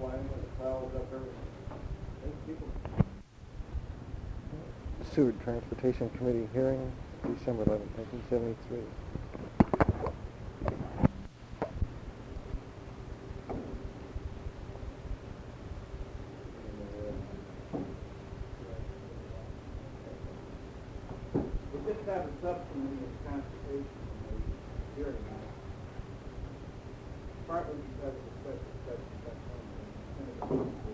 Seward Transportation Committee hearing, December 11, 1973. We just have a subcommittee of transportation committee here tonight, partly because of the special session that's going to be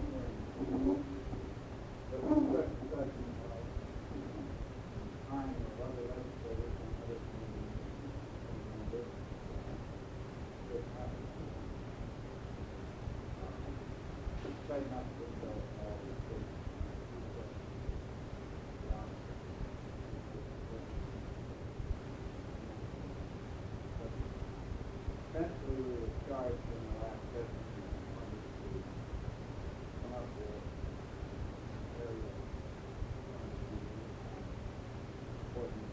but one special session of time of other legislators and other committees and this happens. Try not to go all the things. Essentially, we were charged in the last session to come up with area important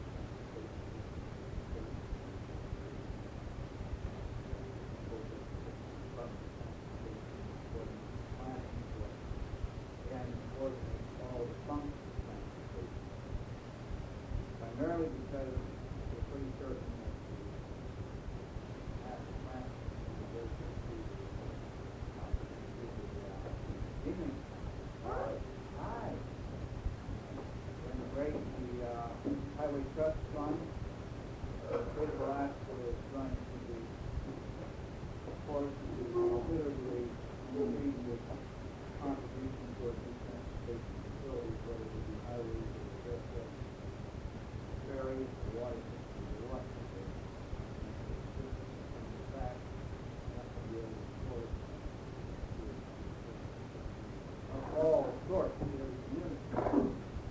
and coordinate all the functions of transportation. Primarily because we're pretty certain that Hi. During the break, the Highway Trust Fund, critical aspect is going to be, of course, to considerably increase the contribution towards these transportation facilities, whether it be highways or just ferries or water systems or what. In fact, that will be able to support of all sorts in every community.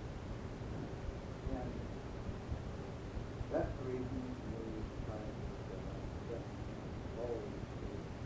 And that's the reason we try to get all of these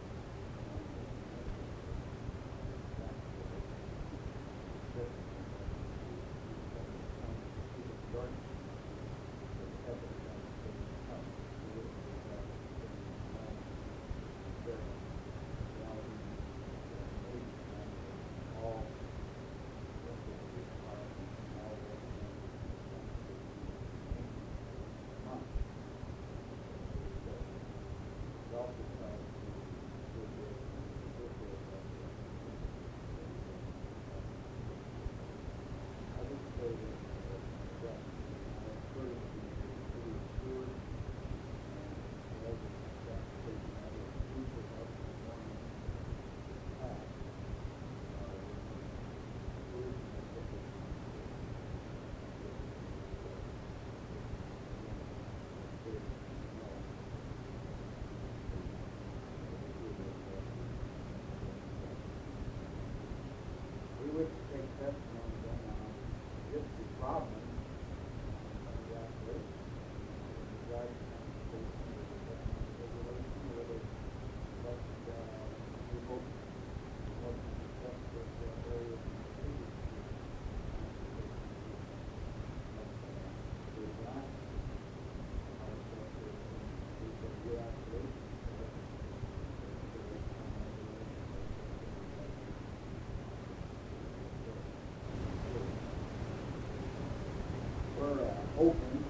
open.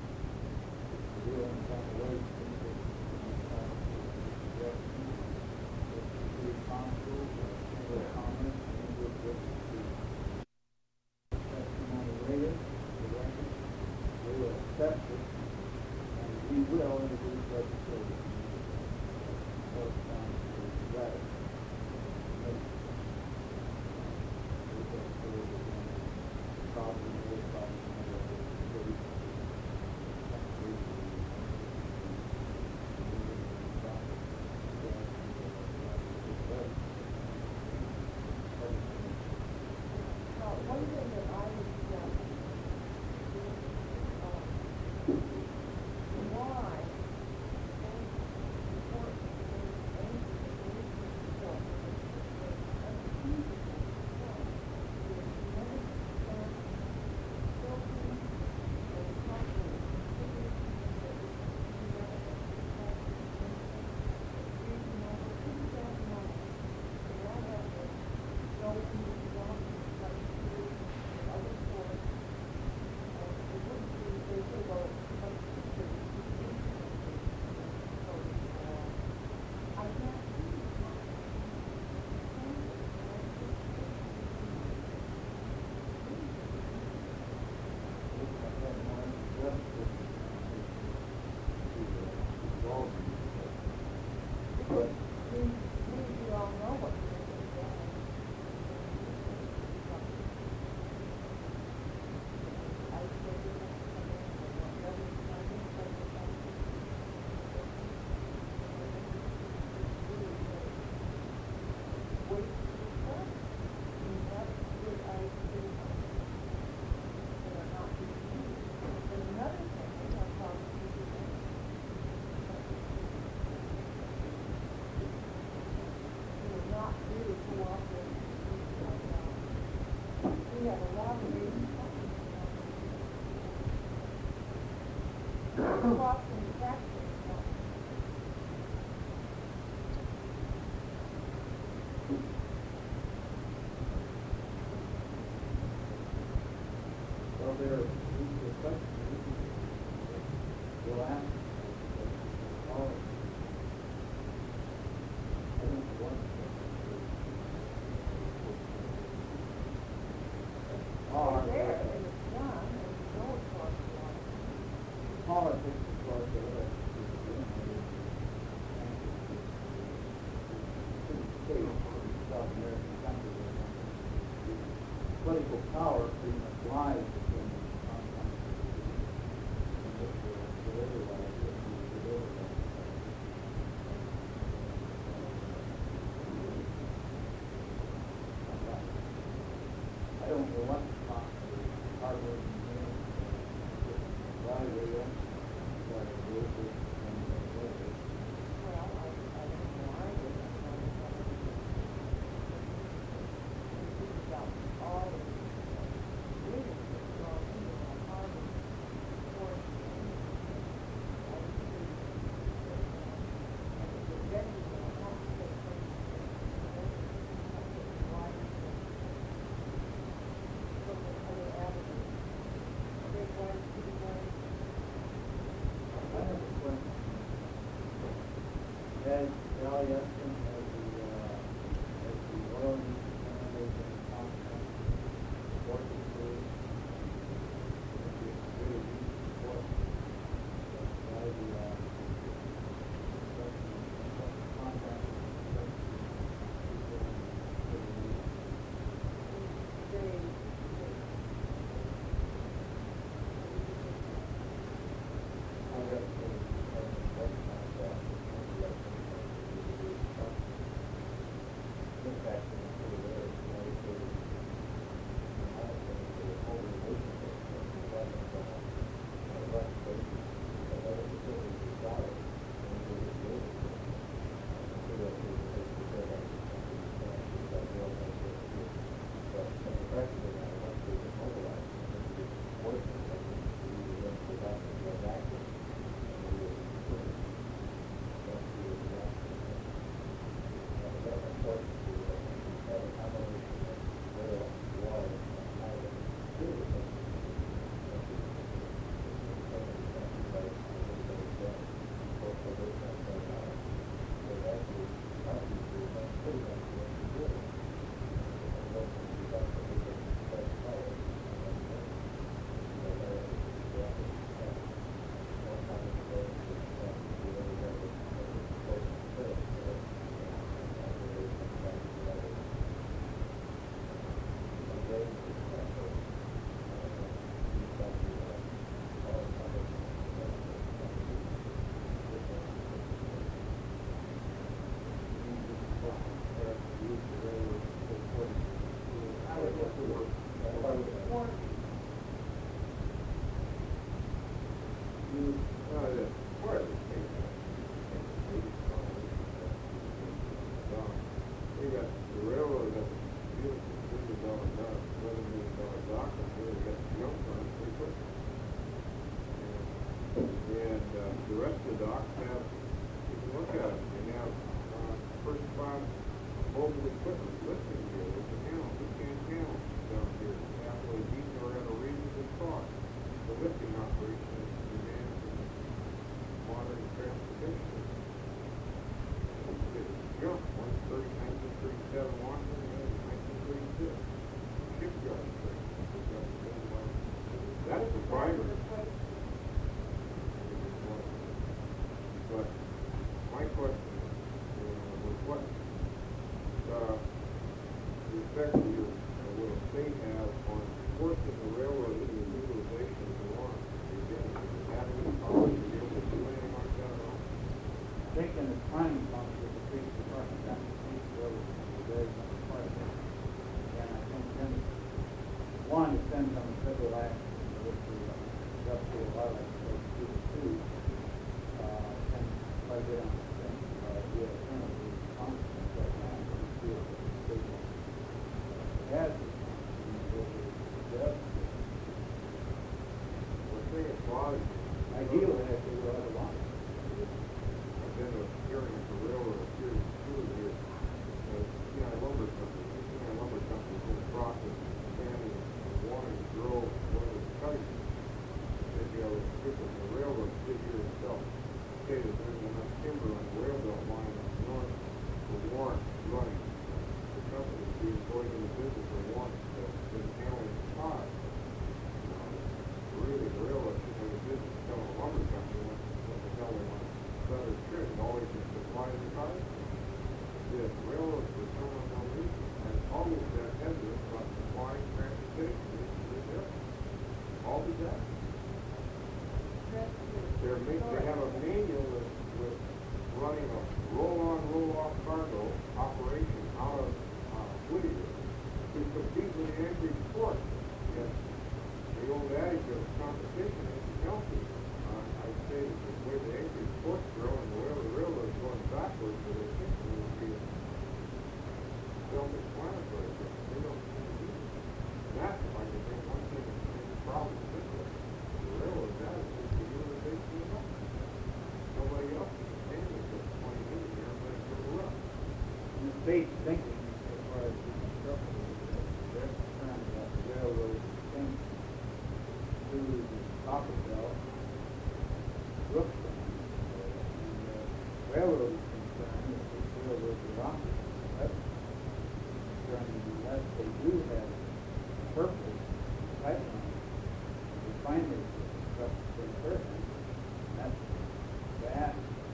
We will introduce legislation corresponding to that. But You all know what you're going to do. I said you have to come in for whatever time you say you're going to do. Wait till you come. You have good ideas that are not being used. But another thing is I'll probably do that. Not really cooperating with people like that. We have a lot of reasons across from the factory. well, there are questions. We'll ask. All I don't want It's there and it's done and you know it costs a lot. politics, of course, are the South American countries. Political power pretty much lies between the I don't know what to talk to Harvard and evaluate them, but it is Well, I don't know. I didn't know that. This is about all of it. Really, it's all in the Harvard course. I was reading and the executive of the Home State As Al Yeskin, as the oil industry and contract working group, really support by the contract. The rest of the docks have, you can look at them, they have first class mobile equipment lifting gear. There's a panel, 15 panels down here, halfway deep or at a reasonable cost. The lifting operation is demand in modern transportation. It's junk, one's 1937 Washington, the other's 1936. Shipyard crane. That's the fiber. But my question is, what, effect will the state have on forcing the railroad into the utilization of the line? Again, does it have any power to be able to do anything like that at all? I think in the planning function of the police department, that police railroad is very much part of it. And I think then, one, it depends on the federal act, with the industrial wildlife, two, and quite a bit on the thing, the alternative functions right now, we feel that the state has the function, it does. Well, say it's lodged. Ideally, if they will have a lot. I've been a hearing at the railroad here, here, CI Lumber Company. CI Lumber Company is in the process of expanding and wanting to grow one of its cutting. If you have a different, the railroad did here itself, say that there's enough timber on the rail belt line up north for warrant running. The company is being going into business for warrant that's been handling ties. Really, the railroad should have a business telling a lumber company what the hell they want. Better trade, always can supply the ties. The railroad, for some unknown reason, has always been hesitant about supplying transportation to this area. All the time. They have a manual with running a roll-on, roll-off cargo operation out of Whittier to compete with the Anchorage port. Yes. The old adage of competition isn't healthy. I'd say that the way the Anchorage port's growing, the way the railroad's going backwards, but I think it would be self-explanatory. They don't seem to do it. That's why I think one thing that's been a problem with this one. The railroad's attitude is the utilization of money. Nobody else is standing with this 20 years and everybody's going to run. And the state's thinking, as far as the construction, they're concerned about the railroad extension through the Copper Belt, Brookstone, and the railroad is concerned that this railroad is operating. That's concerning unless they do have purpose, pipeline, refinery construction for the purpose. That's that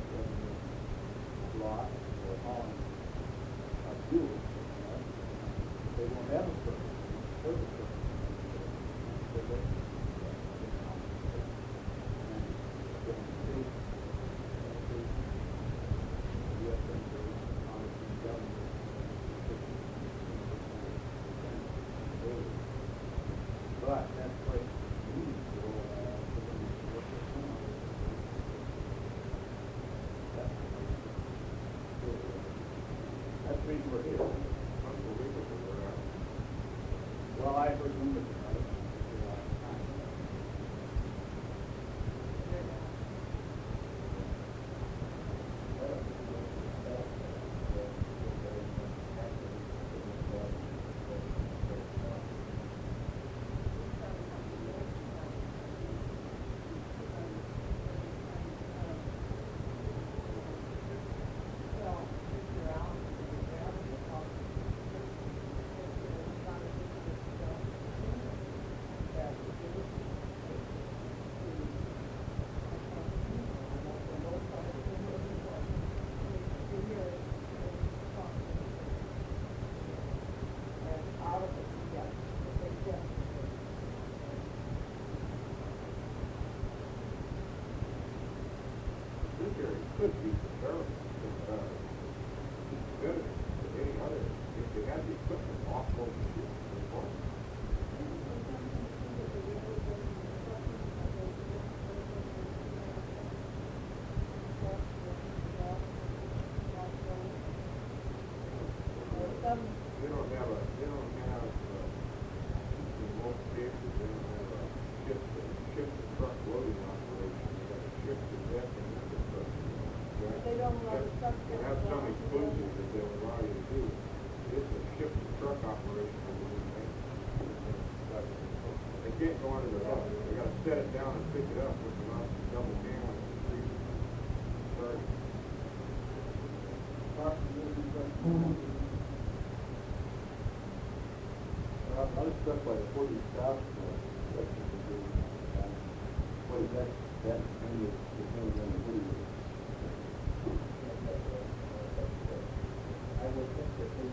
lot or hauling fuel. They won't have a purpose. So they but that's what we need to go that's the reason we're here. Unbelievable where that. Well, I heard rumors about it for a long time. This area could be comparable better than any other if they had the equipment offload the ship before. They don't have in most cases they don't have a ship to truck loading operation. They got a ship to deck and infrastructure. They don't allow the truck They have some exclusives that they'll allow you to do. It's a ship to truck operation that we make. They can't go under the hook. They gotta set it down and pick it up with the mouse and double handling and freeze it. Sorry. I was struck by the 40 South section of the what is that? That kind of the thing on the video.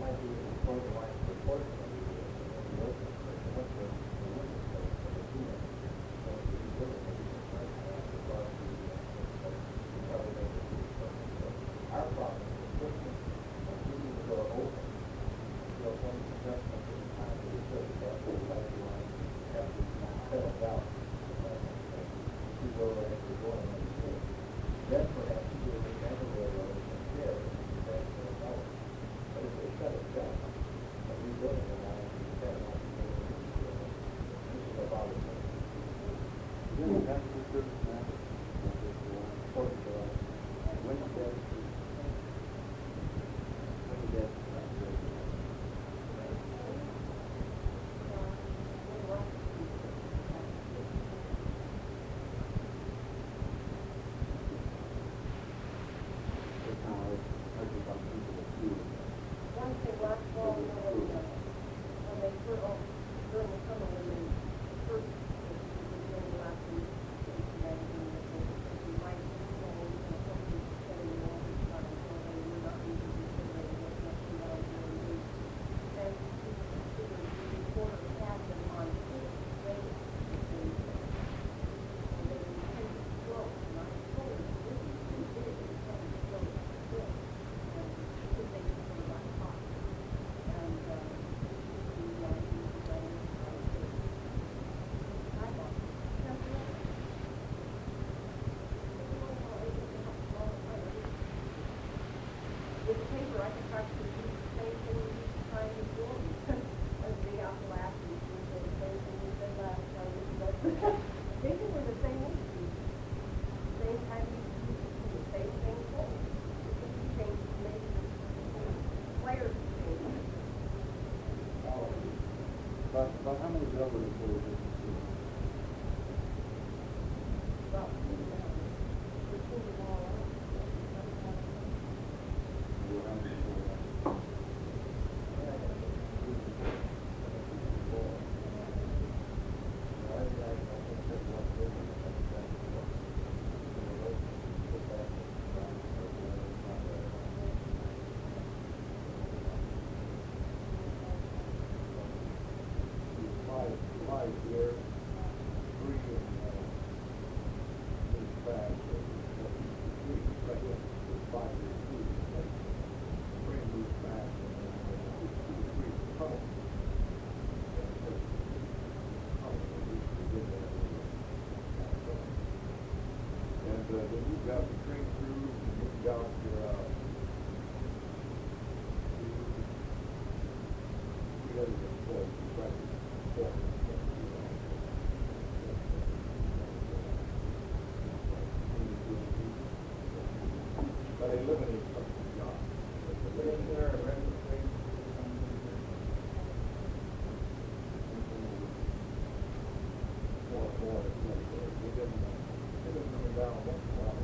About how many railroad employees did you see? Then you've got the train crews, and you've got your, the other employees, right? But they eliminate some of the jobs. Is there a regular train? More, they didn't come down once in a while.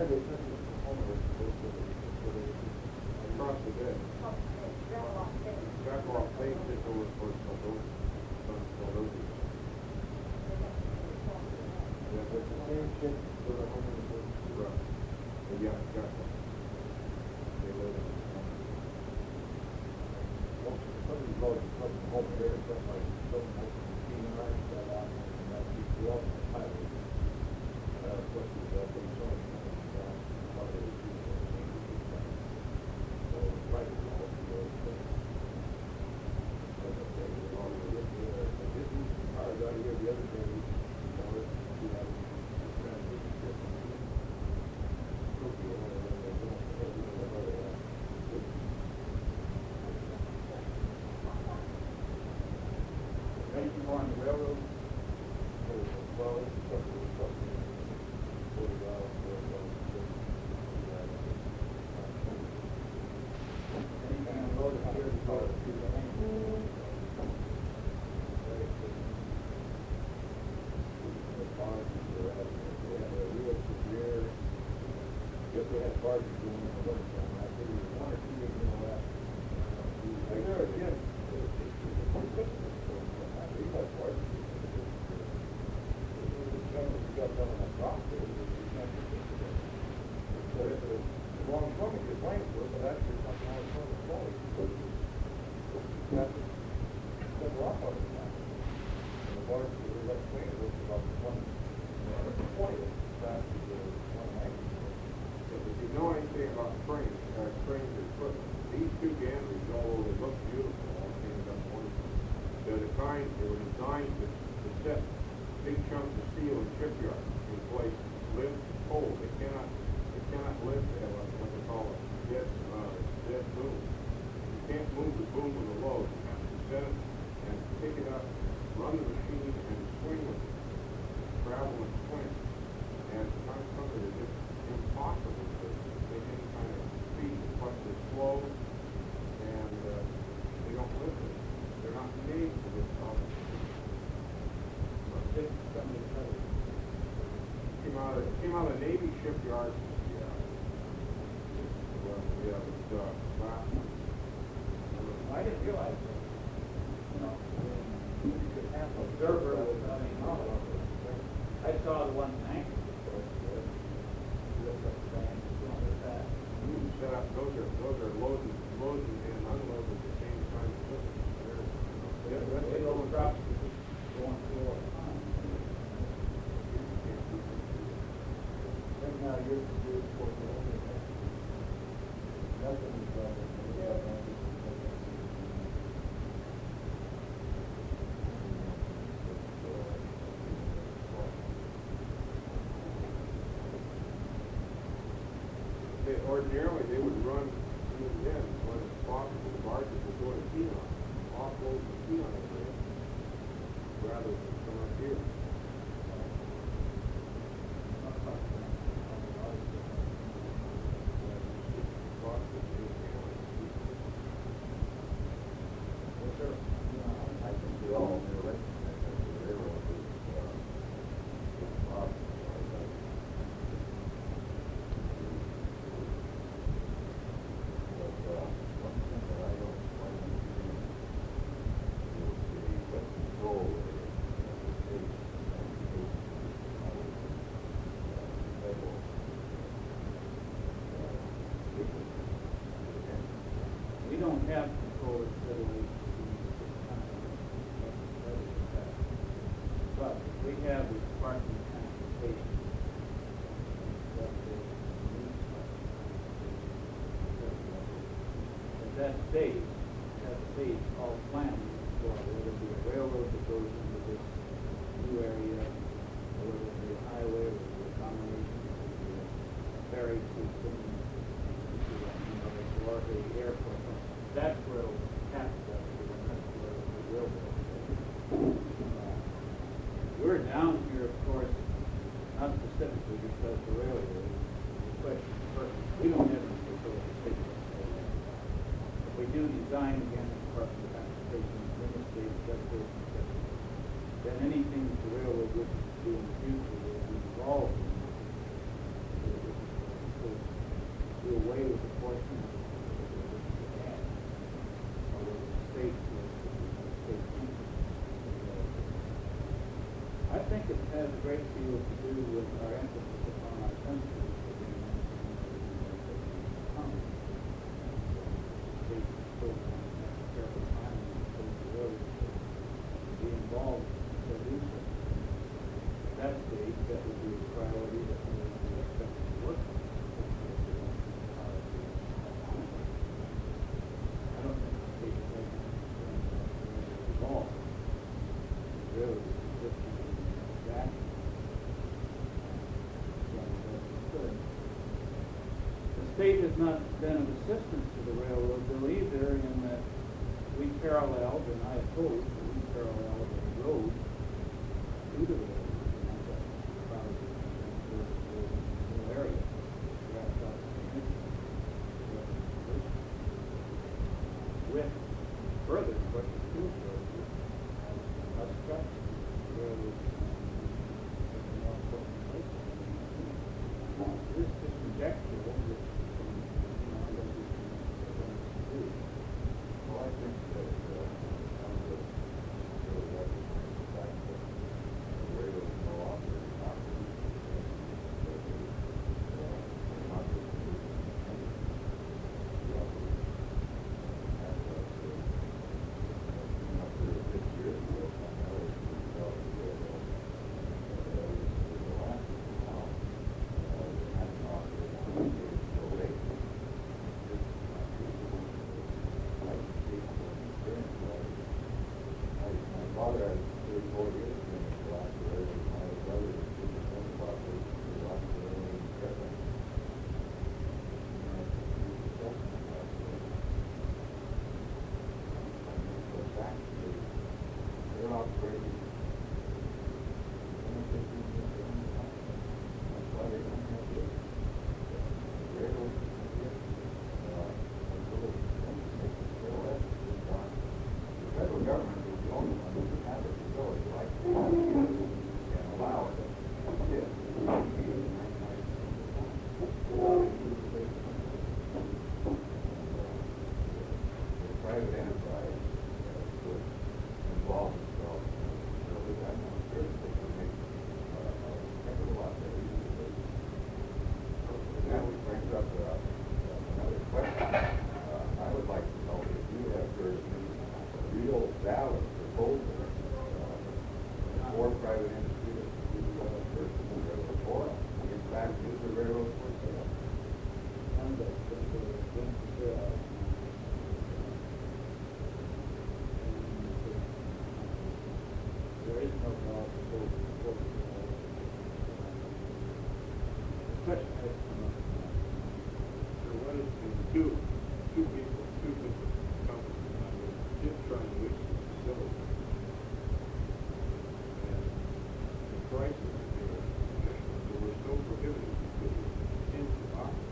they send you from home, across the bay. Back off, they just over towards those. Yeah, but the same shit for the homeowners. Right. Yeah, exactly. They live in. Most of the roads come from home here, just like some being right that out, and that keeps you off the highway. Of course, there's that big zone, one of the issues that we need to keep that. So, right, it's all the road thing. But they were all the way there, they didn't, I was out here the other day, you know, we had a transition system. Tokyo, and then they don't, they don't, Anything more on the railroad? well, it's something, Anything on the road that's here to go to the main? They had barges going in the winter time. I think it was 1 or 2 years in the last. I know again. We had barges. We got done on that rock there. So if it's long swimming, you're playing for it, but actually it's not long swimming quality. You have to set rock on it now. And the barge that we got cleaned was about 120 fast as the 190. If you know anything about cranes and equipment, these two gantries, although they look beautiful, all came up wonderful. They're the kind, they were designed to set big chunks of steel and shipyard in place, lift, hold. They cannot lift what they call a dead boom. You can't move the boom with the load. You have to set it and pick it up, run the machine, and swing with it. Travel and swing. And sometimes it's just impossible to make any kind of speed. Plus they're slow, and they don't lift it. They're not made for this problem. Came out of the Navy shipyard. Yeah. Well, yeah, it was last one. I didn't realize that, you know, you could have an observer with, I mean, I saw the one tank. Set up, those are loaded and unloaded at the same time. They go drops going through all the time. Right now, you're for the only thing. Nothing is Ordinarily, they would run even then, when it's possible, the barges would go to Kenon, offload the Kenon area, rather than come up here. I think they all knew it. The railroad was, We don't have control of federally. But we have the Department of Transportation. That stage, all planning, for whether it be a railroad that goes into this new area, or whether it be a highway, or whether it be a combination, or whether it be a ferry system, or the airport. That's where it'll happen, that's where the railroad. We're down here, of course, not specifically because the railroad is question first. We don't have any control of the state. If we do design again, the Department of Transportation, administrative, etc., then anything that the railroad wishes to do in the future will be involved in. away with the portion of the ad, or with the state, state interest. I think it has a great deal to do with our emphasis upon our country. State program, careful planning, and state be involved to do so. At that stage, that would be a priority that we would be expected to work on. I don't think the state program is involved. Really, it's just that. The state has not been of assistance to the railroad bill either, in that we paralleled, and I oppose, that we paralleled the road to the railroad, and I thought probably the whole area. Wrapped up in it. With further, what the school was, us trucks, the railroad, more important place. This is just conjectural, which, I don't do. Well, I think that, some of the really have the fact that the railroad is no longer an option. Not just this year, my father had 34 years in the last year, and my brother was 25 years in the last year, and he kept it. They're operating. That's why they don't have this. Railroad, the federal government is the only one who can have a facility like this and allow it. The private enterprise would involve itself. So with that, I'm sure that they can make a heck of a lot better use of it. And that would bring up another question. I would like to know if you have heard any real valid proposal for private industry to purchase the railroad, or in fact use the railroad for sale. There is no valid proposal for the question has come up. So what if the two people, two different companies, did try to lease the facility? And the prices they were so prohibitive because it was into operate.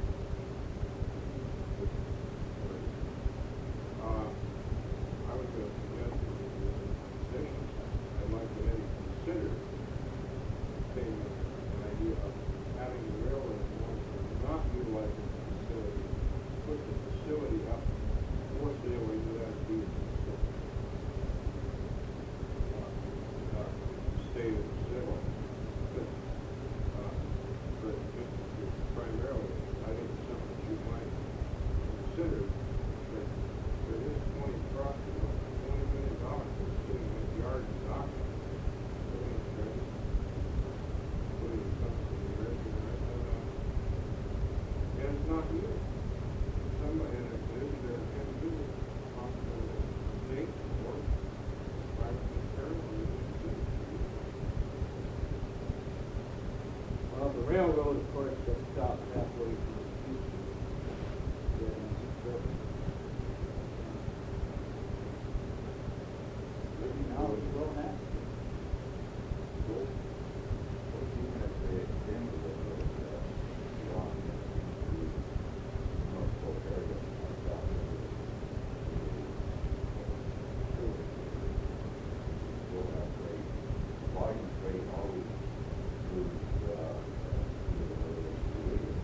I would suggest that the positions, I'd like to maybe consider taking an idea of having the railroad not utilizing the facility, put the facility up for sale where you have to do the facility. Stay in the civil. But just primarily, I think it's something that you might consider that for this 20 trucks, $20 million that's sitting in the yard and docking. And it's not you. Somebody, and it is their individual responsibility, state or private concern, or Well, the railroad, of course, just stopped halfway through the future. Maybe now it's going to happen. Even if they extend the railroad beyond the North Fork area, south will have great volume, great always moves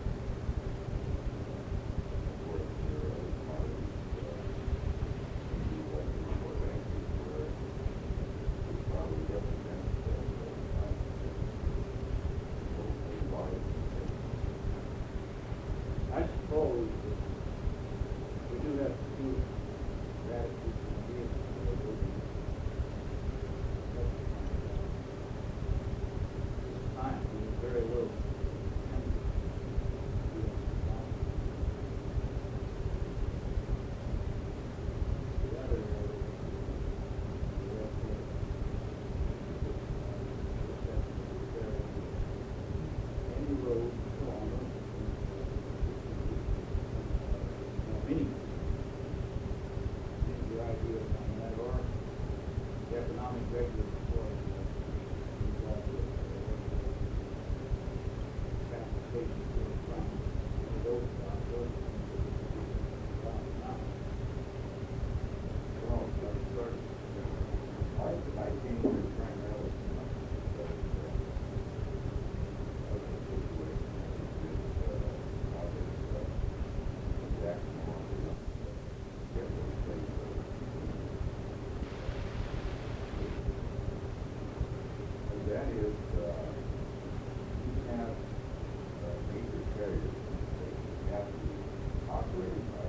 that is, you have major carriers that have to operate like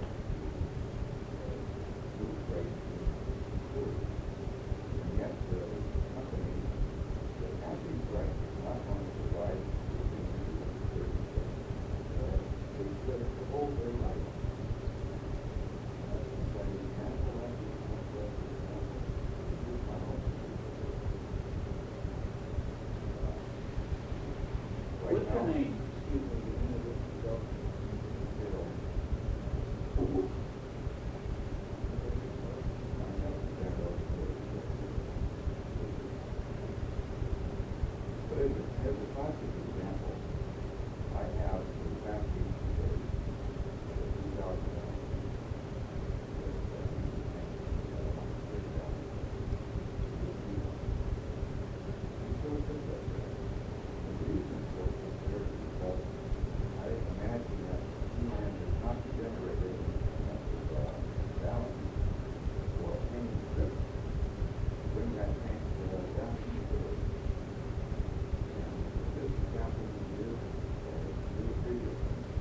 move freight forward. And yet, the company that has these rights is not going to provide they said it's the whole their right. What's your name? Excuse me, you introduce yourself. But as a classic example, I have the capacity today, 2,000 I imagine that Sealand is not generated enough balance for a tank trip to bring that tank down to the village. And this example is previous.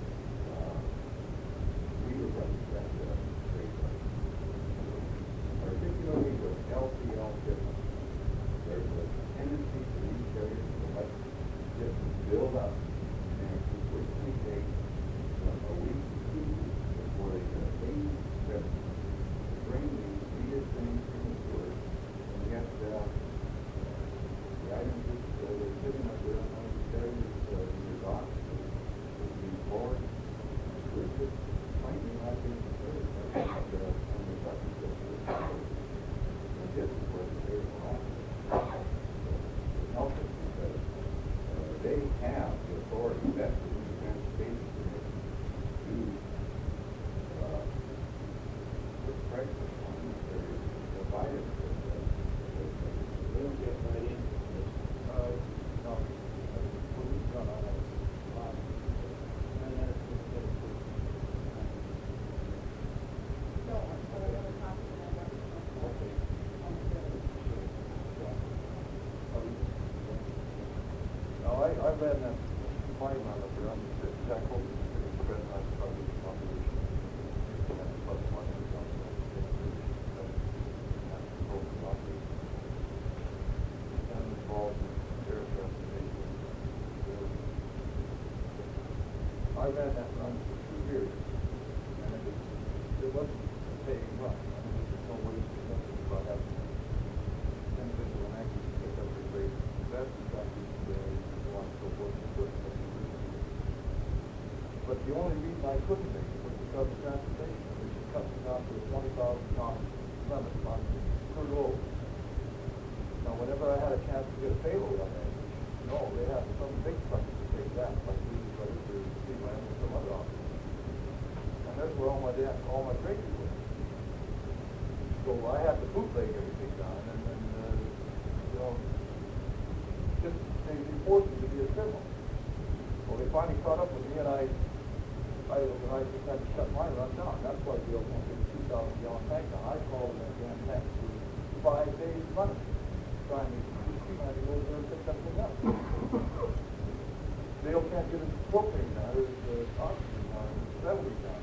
We represent trade rights. Particularly with LTL shipments, there's a tendency for these carriers to let shipments build up and it can quickly take a week to 2 weeks before they get a big trip to bring these needed things from the stores, and yet the items that they're sitting up there on those carriers in your docks will be forward. We're just plainly not getting the service on the buses that we're selling. And this is where the carriers will have to help us because they have the authority vested in the transportation commission to put pressure on these carriers to provide us with We don't get right into this. no, we've done all that. And then it's just get it to. So, we're gonna talk to them. Okay. No, I read that fine on it, but I'm just Jack Hope, it's read on public population. And plus one is on the and involved in air transportation. I ran that run for 2 years, and it wasn't a paying run. I mean, there's no way to do nothing about having individual actors pick up the rate. That's exactly so on and so forth. But the only reason I couldn't make it was because of transportation, which is cutting down to a 20,000-ton limit on per load. Now, whenever I had a chance to get a payload on that, they have some big trucks to take that, like we brothers or Sealand or some other office. And that's where all my freighters were. So I had to bootleg everything down, and then, just they forced me to be a criminal. Well, they finally caught up with me, and I just had to shut my run down. That's why we don't want to get a 2,000-gallon tank down. I called it a damn tank for 5 days running, trying to go over there and pick something up. They can't get a propane now. There's oxygen now. It's 70 down.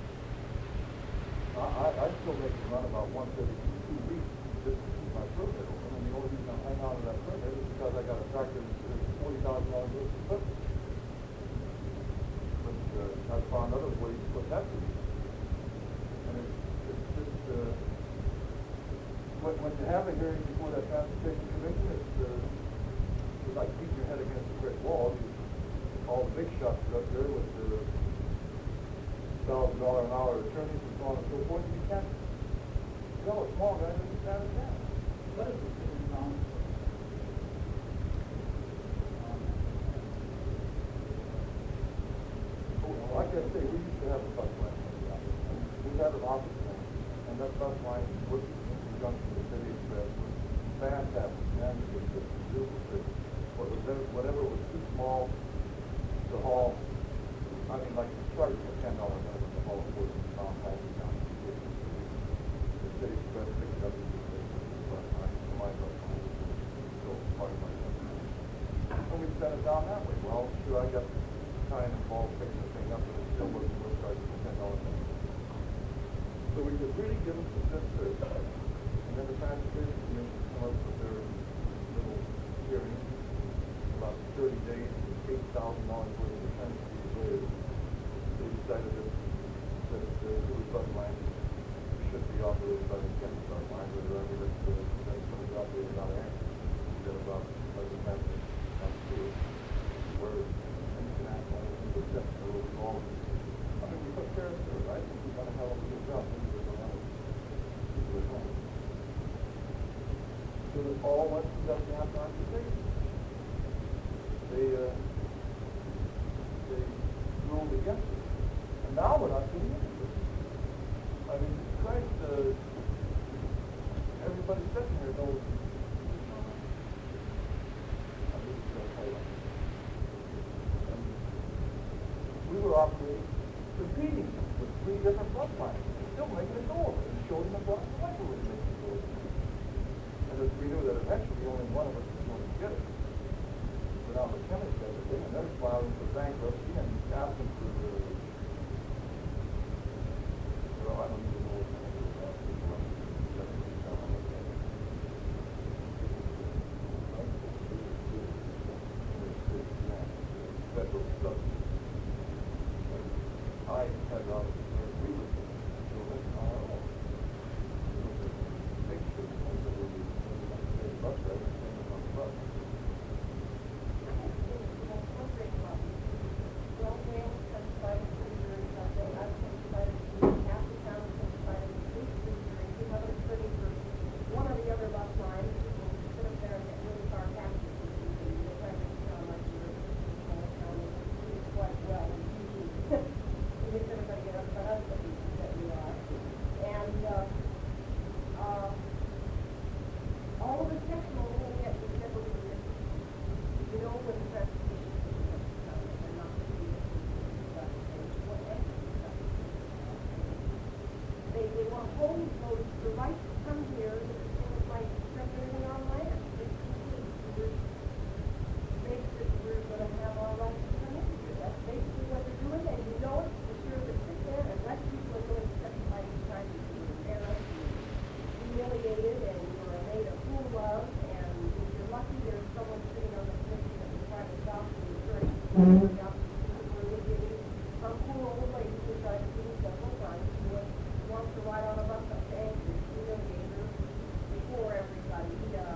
I still make it run about once every 2 weeks just to keep my permit open. And the only reason I'm hanging on to that permit is because I got a tractor that's $40,000 worth of equipment. But I found other ways to put that to use. And it's just, when you have a hearing before that transportation commission, it's like beating your head against a brick wall. All the big shots are up there with the $1,000 an hour attorneys and so on and so forth. You can't tell a small guy doesn't stand a chance. What is the city council? Like I say, we used to have a bus line. We had an office line, and that bus line was in conjunction with the City Express was fantastic. Man, it was just beautiful. Whatever was too small to haul, I mean, like charging a $10 minimum to haul a 14-pound package down to the City Express picked it up and my bus line. So part of my bus line. send it down that way. Well, sure, I got time involved picking the thing up, and it still wasn't worth charging the $10. So we could really give them some good service. And then the Transportation Commission come up with their little hearing, about 30 days, $8,000 worth of defense fees later. They decided that the sewer bus line should be operated by the Kent bus line, whether I mean, it's going to be operated out of Anchorage. Instead of having on sewer, where international intercepts are involved. I mean, we took care of it, right? We've done a hell of a good job. So it all went to just down transportation. They ruled against it. And now we're not getting into it. I mean, Christ, everybody sitting here knows. We were operating, competing with 3 different bus lines, still making it go over, and showing them what we were making it go over. And as we knew that eventually only one of us was going to get it. But now the chemist said that and they're filing for bankruptcy and asking for, well, I don't even know what kind of federal stuff. I had we were doing it on our own. Make sure that we bus driver standing on the bus. Well, Dale testified in the jury Sunday. I testified in the jury. Half the town testified in the police jury. You have it sitting for one of the other bus lines. People sit up there and get really sarcastic with you. They try to make it sound like you're doing quite well. You get everybody get up for us that we are. And all of the testimony we get was never really, you know, when the transportation system is done, they're not going to be they want to hold those, the right to come here, things like except everything on land. It's complete. Makes it we're going to have our rights to come in here. That's basically what they're doing, and you know it, the sure that sit there and let people are going to testify each time you embarrassed and humiliated and you're made a fool of, and if you're lucky there's someone sitting on the commission that was trying to stop the attorney. Some poor old lady who tried to do it several times, who wants to ride on a bus up to Anchorage, humiliate her before everybody,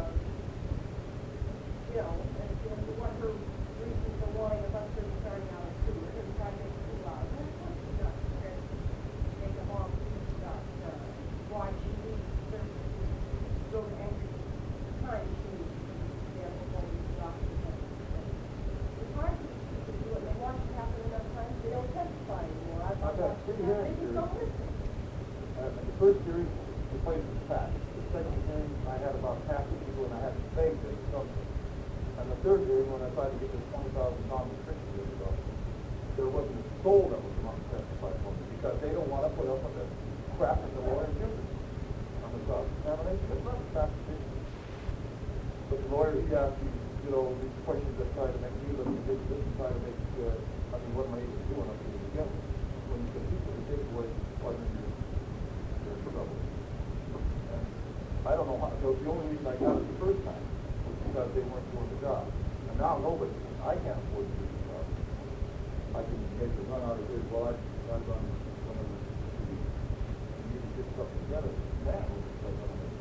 you know, and what her reason for wanting a bus service starting out at Stewart and trying to make it too loud. That's what she does. And make a mom stuff. Why she needs service to go to Anchorage time she needs to be able to go to the doctor. It's hard for these people to do it. They watch it happen enough times, they don't testify anymore. I've got 3 hearings they just don't listen. The first hearing, the place was packed. The second hearing, I had about half the people, and I had to beg them to come. And the third hearing, when I tried to get this $20,000 restriction ago, there wasn't a soul that was going to testify for me because they don't want to put up with the crap that the lawyer gives us on the cross-examination. It's not a transportation. But the lawyer, he asked me, you know, these questions that try to make me look ridiculous and try to make, I mean, what am I even doing up here together? When you can take away part of your trouble. And I don't know how, the only reason I got it the first time was because they weren't doing the job. And now nobody, I can't afford to do the job. I can make a run out of it, well, I've run one of the, and you can get stuff together, man, it's like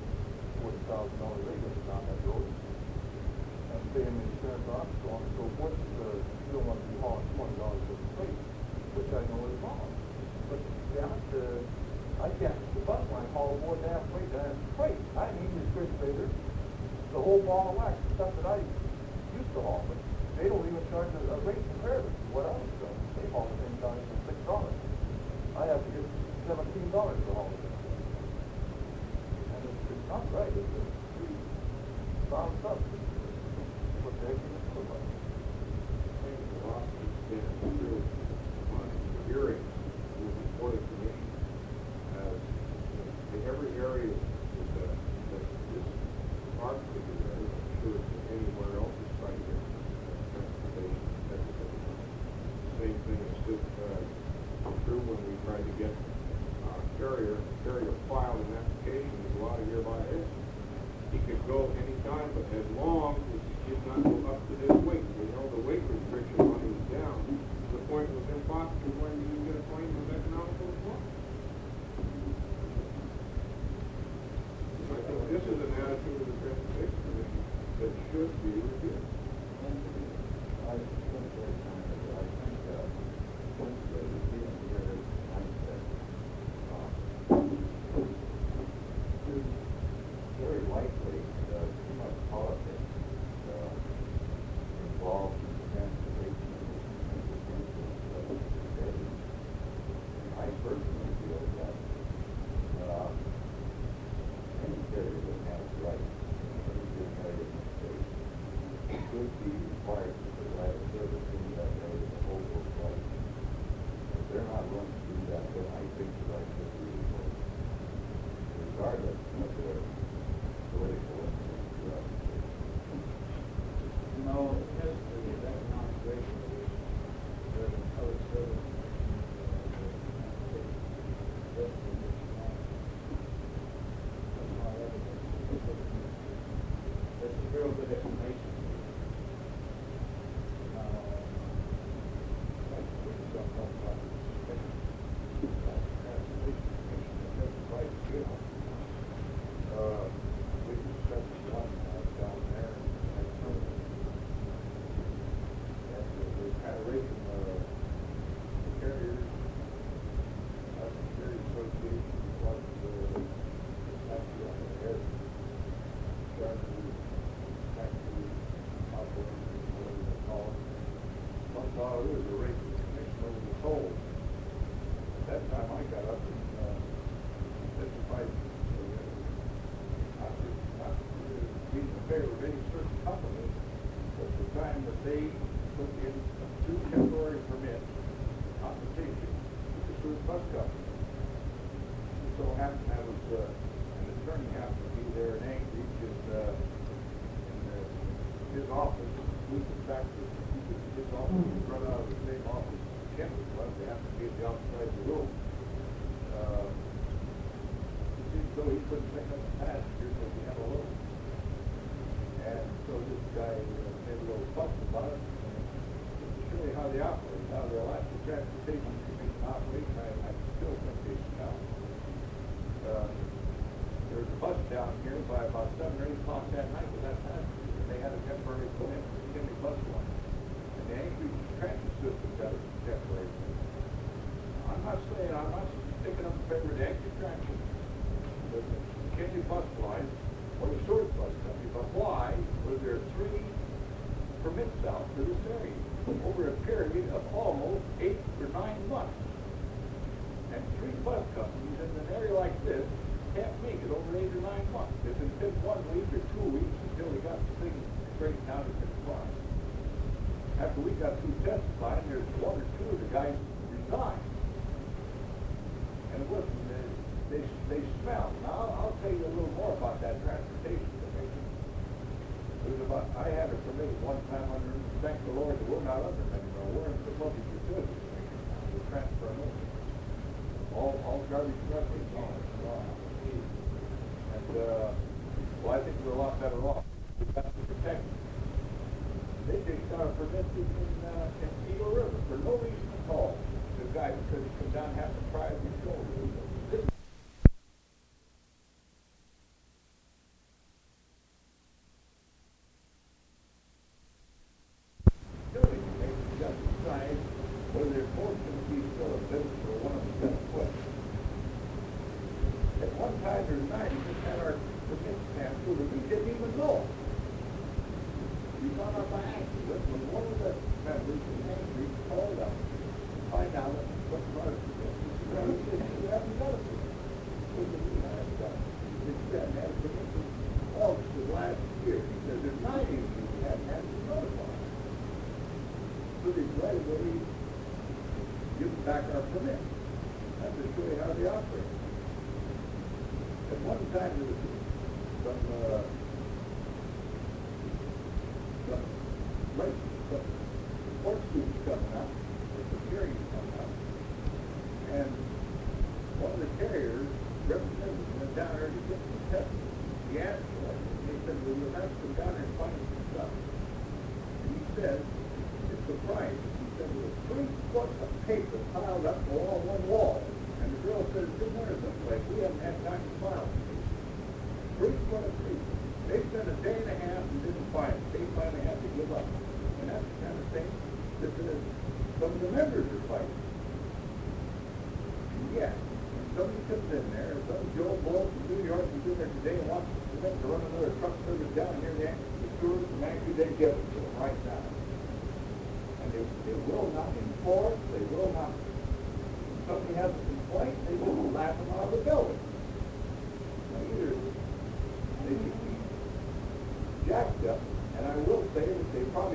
$40,000 rate on that road. And paying the insurance on, so on and so forth, you don't want to be hauling $20 worth of freight, which I know is wrong. But damn it, I can't, the bus line haul more damn freight than freight. I need the refrigerator, the whole ball of wax, the stuff that I used to haul, but they don't even charge a rate comparative to what I was doing. They haul the same time for $6. I have to get $17 to haul it. And it's not right. It's a pretty sound stuff. What the heck is it look like? The lawsuit's been through on hearings with the Board of Commission as in every area that this park could be there. I'm sure that anywhere else is trying to get DEP requires that they have a service in that area to hold those lights. If they're not running through that, then I think the lights will be replaced. Regardless of their political influence. No, it has to be an economic ratio. There's a public service. That's real good information. We just spent some time down there and some of the kind of raising the carriers, the carrier association, what actually on the air, chargers, taxi operators, whatever they call it. One thought it was a rate commission over the toll. At that time I got up and testified not being in favor of any certain company, but the time that they put in 2 temporary permits, compensation, to the certain bus company. It so happened that was, an attorney happened to be there in Anchorage, and his office, Lucas Factor, his office was run out of the same office Kent was, they happened to be at the outside of the room. So he couldn't pick up the passengers because he had a load. And so this guy made a little fuss about it. And to show you how they operate, how the Alaska Transportation Commission operates, I still think they should know. There was a bus down here by about 7 or 8 o'clock that night with that passenger, and they had a temporary permit for the McKinley bus line. And the Anchorage transit system got a temporary permit. I'm not sticking up in favor of the Anchorage transit. The McKinley bus line or the Short bus company, but why were there 3 permits out for this area over a period of almost 8 or 9 months? And 3 bus companies in an area like this can't make it over 8 or 9 months. If it's been 1 week or 2 weeks until we got the thing straightened out and compliant. After we got through testifying, there's 1 or 2 of the guys resigned. And it wasn't, they smelled. Now, I'll tell you a little more about that transportation commission. It was about, I had a permit one time under, thank the Lord that we're not under it anymore. We're in the public utilities commission now. We're transferring over. All garbage trucks is on it. And, well, I think we're a lot better off. We've got to protect them. They just got a permit in Eagle River for no reason at all. The guy could come down and have to try his shoulder. Whether they're forced to be still a business or one of them's going to quit. At one time, there's 9 we just had our permit stamped through that we didn't even know. We found out by accident when one of the members of the Anchorage called up to find out what was it. We haven't done it. We haven't done it. We hadn't had a permit since August of last year. He said there's 9 of you we haven't had to notify. So they right away give back our permit. That's to show you how they operate. At one time there was some sports students coming up, or some carriers coming up, and one of the carriers representatives went down there to get some testing. He asked for it, and he said, well, you'll have to come down there and find some stuff. And he said, it's surprising. He said, there was 3 foot of paper piled up all on one wall. And the girl said, it's been there someplace. We haven't had time to file it. 3 foot of paper. They spent a day and a half and didn't find it. They finally had to give up. And that's the kind of thing that some of the members are fighting. And yet, when somebody comes in there, some Joe Blow from New York who's in there today and wants them to run another truck service down here in the steward from Anchorage, they give it to them right now. And they will not enforce, they will not. If somebody has a complaint, they will laugh them out of the building. Now either they should be jacked up, and I will say that they probably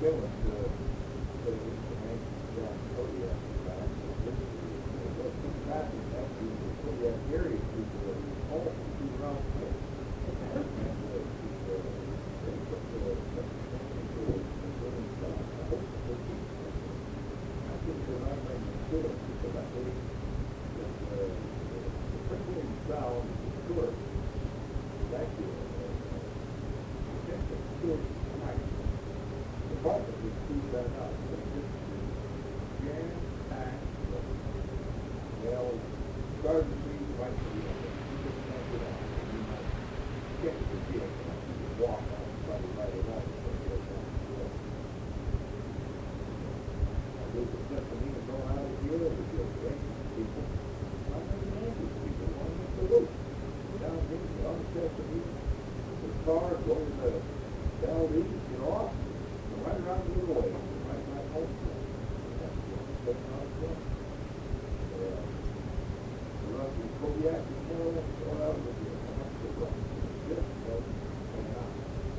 gentleman, said he was the man down in Kodiak, back, but this traffic actually, the Kodiak area people are all through around here. And, they put the building down, I hope they keep it. I think they're not going to do it, because I think that, the Prince Sound, the tour, is actually, the department would prove that out. But this is jam-packed. Well, garden trees right to the end. You just can't get out. You might get to the vehicle. You can walk on it, probably right around it, but you don't want to do it. There's a Stephanie going out of here, there's your racing people. I'm not even angry people. I'm not the loop. Down here, on Stephanie, the car going to Valdez, get off, and right around the other way, right back home. That's what's on the front. We're up in Kodiak, and go out with you. I'm not sure what. Just hang on.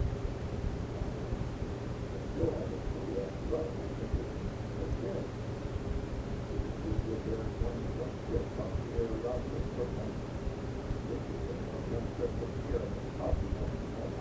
Still have a Kodiak run. I think it's good. Just get there and one trip up here around the front. This is one trip up here on the top of the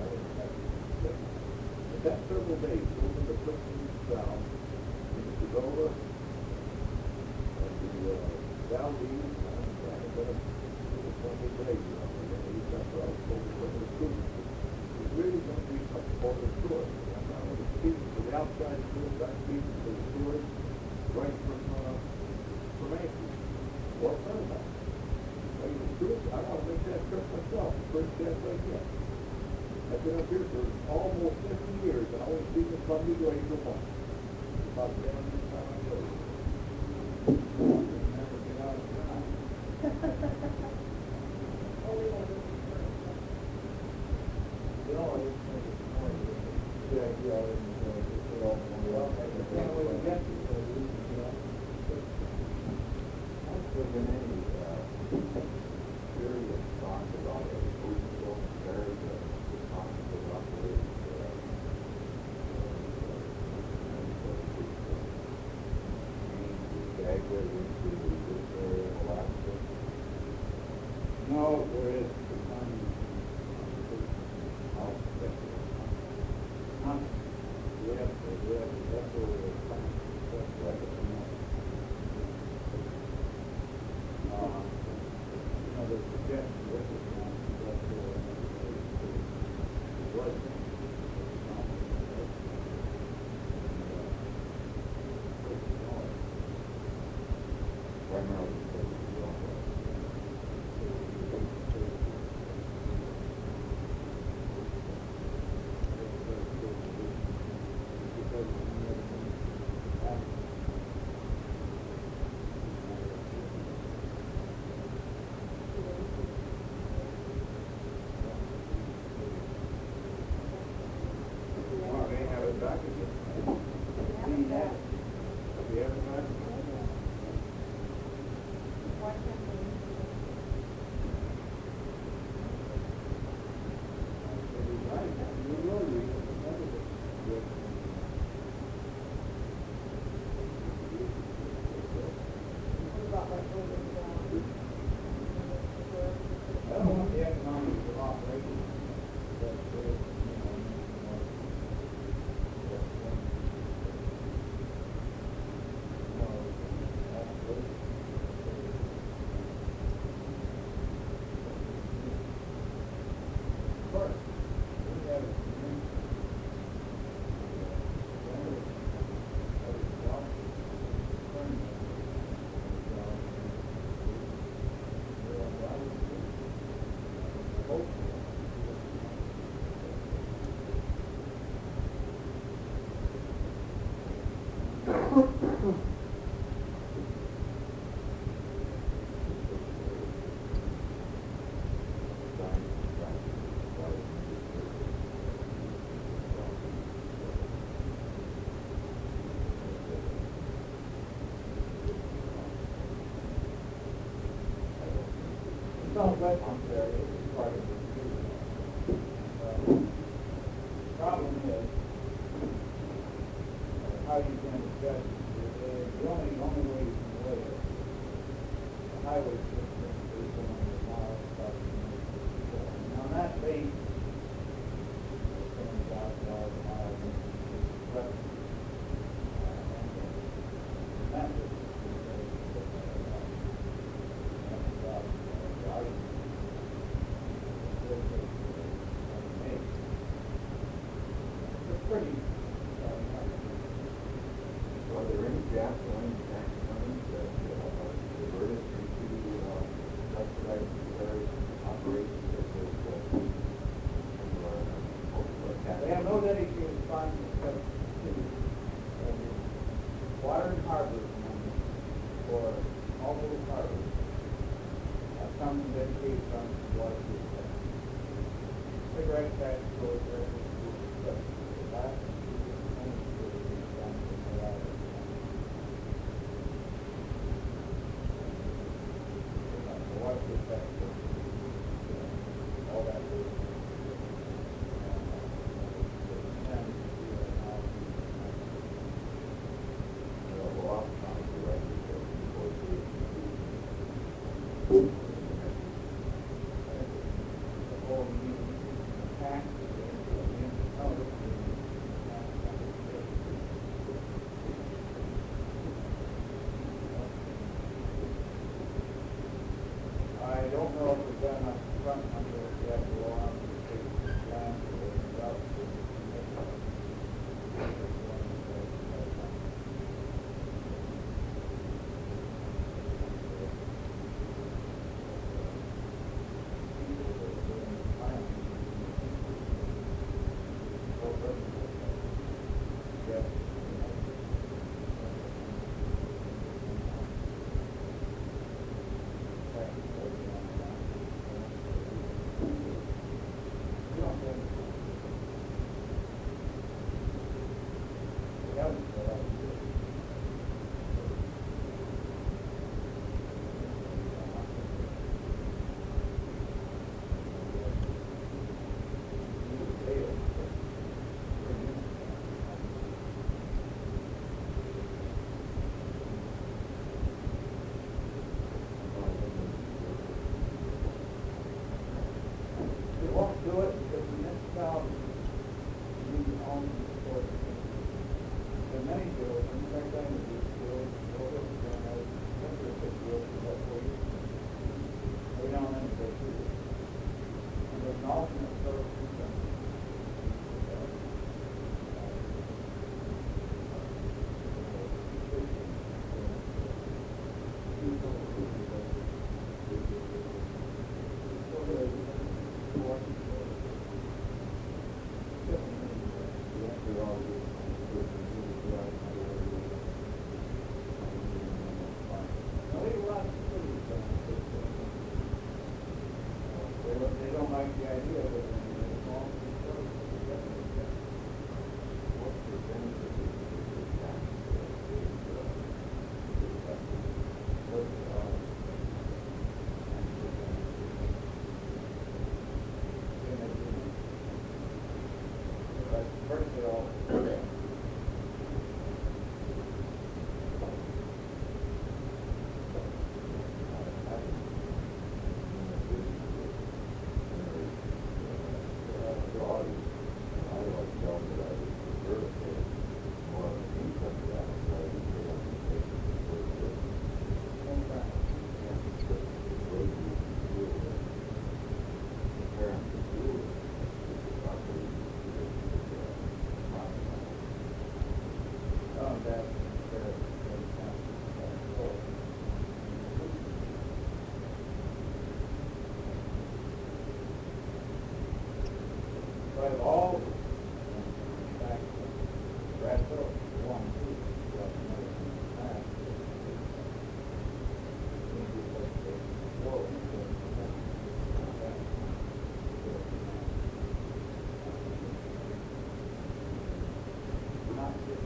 that several days, over the Clifton South, into Pagoda, and the Valdez, and then a 20 days, that's what I was told for the students. It's really going to be something for the tour. I'm not only speaking for the outside tours, I'm speaking for the tours right from Anchorage, or Sunday. The tours, I want to make that trip myself, the first step I get. I've been up here for almost 50 years, and I only seen the Columbia Glacier once. About the end of the time I go. Never get out of town. You know, I just think it's more of a good idea, and just get off on the well. I can't wait to get to it, you know. I don't think in any serious talk about it. No, there is. Sounds like I'm there. It's part of the problem is, highway system, there's so many miles south of Mexico. And on that base, $70,000 a mile in revenue. And that was pretty, Are there any gaps or any tax monies that diverted into subsidized various operations such as they have no dedicated funds except to water and harbor money for all those harbors. Some dedicated funds to water system. Cigarette tax goes there. But the last only for the funds in the water. The water tax goes, all that goes. I don't know if we've got enough front number yet to go on to take land for the route. They won't do it because the municipality owns the store. And many do it, and in fact, I know these deals, and I think there's a deal for that for you. They don't end up do it. And there's an alternate source of income. They don't like the idea of it. What's the benefit of this tax? First of all, but all, in fact, Bradville, one, two, not just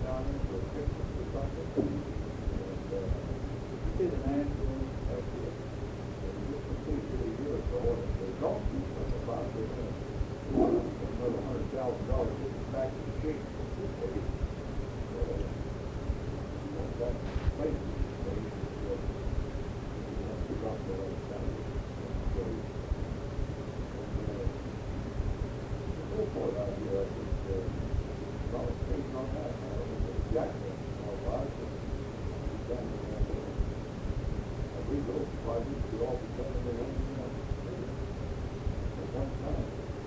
down there for Christmas or something. And, You see the Nashville, that's it. And just completed a year ago, and they don't do something about it. Another $100,000 getting back to the shape. That place is about the airport out here, I think, conversation on that, Jackson, I believe those projects should all be done in their own, at one time.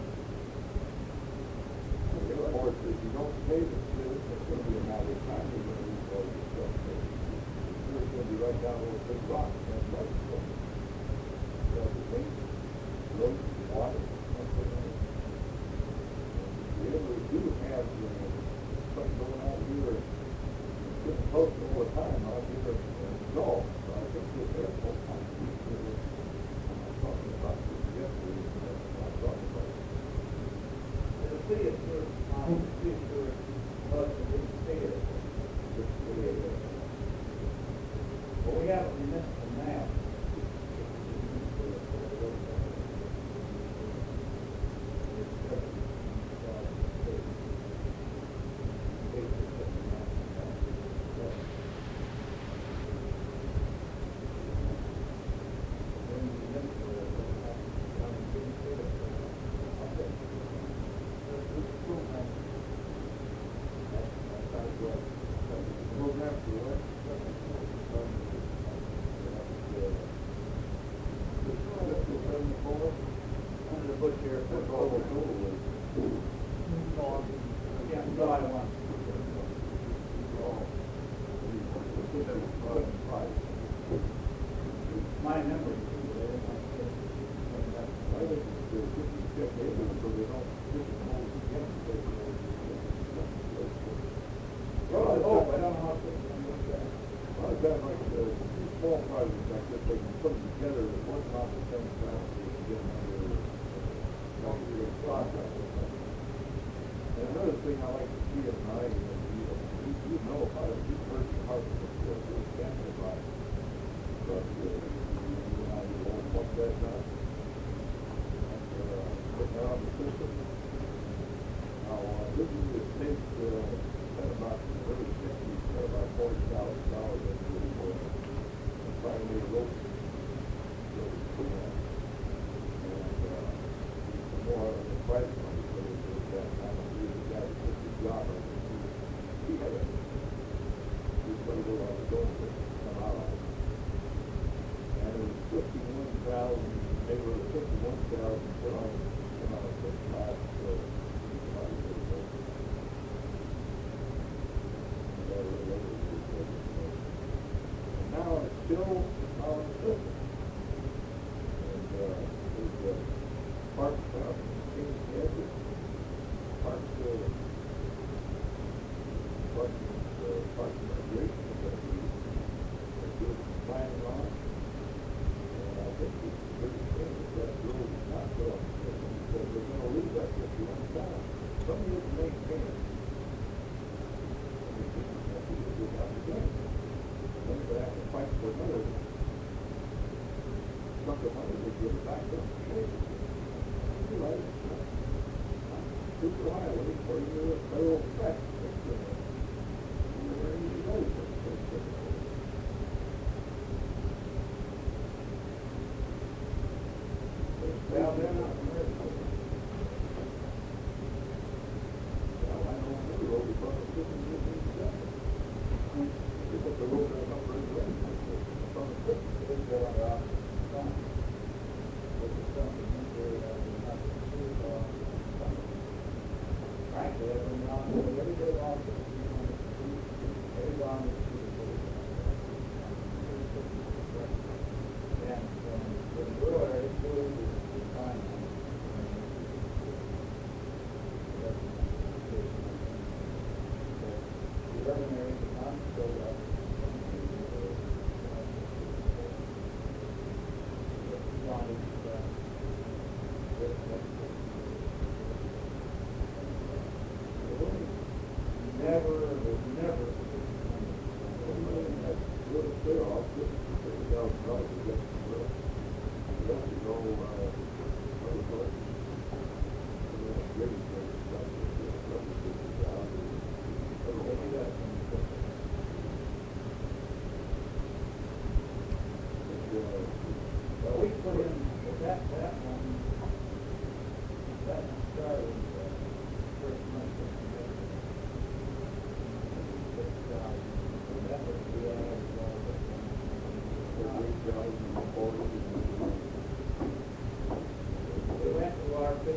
Of course, if you don't pay the bill, it's going to be a matter of time, you're going to lose all your stuff. It's going to be right down those big rocks, that's right. The thing, road, water, something like that. We ever do have something going out here, getting close all the time out here in Gulf. So I think this airport might be good. I'm not talking about this yesterday, I'm not talking about it. the city of Newark, future bus and we see it. Well, we have a municipal map. Under the bush here, that's all we're doing. Yeah, no, I don't want. My memory. Well, I hope, I don't know how to. Well, I've got like two small projects like this, they can put them together at one time at the same time, so you can get them under the contract. And another thing I like to see at night, you know about it, you've heard the heart of the family about it. But, you know, you won't fuck that up. Putting that on the system. Now, this is the state, spent about, early 60s, spent about $40,000 into it, finally a road. And, more of the price money, so it was that time of year, the guy that took the job, he had it. He was going to go out the door to come out of it. And it was 51,000, they were 51,000 put on the last, and now it's still on the system. And there's parks out in King's Head, parks and recreation is going to be doing some planning on. And I think it's a good thing that road is not going on the system, because they're going to lose that 51,000. Some years maintain it. Then they have to fight for another chunk of money to get it back up. You're right. Super highway for your federal tax. You're ready to go. Well, they're not ready. Well, I know the road is on the system. They put the road up for his way. It's on the system. It's going on. But it's something that not to do, frankly, every day off, every day on the street. And the good area is good, it's fine. The urban areas are not so up. There's never probably get some real, you have to go, other places. Really great stuff, really good job. Well, we put in, that one started, first month of the year. That was the, we went to our 15.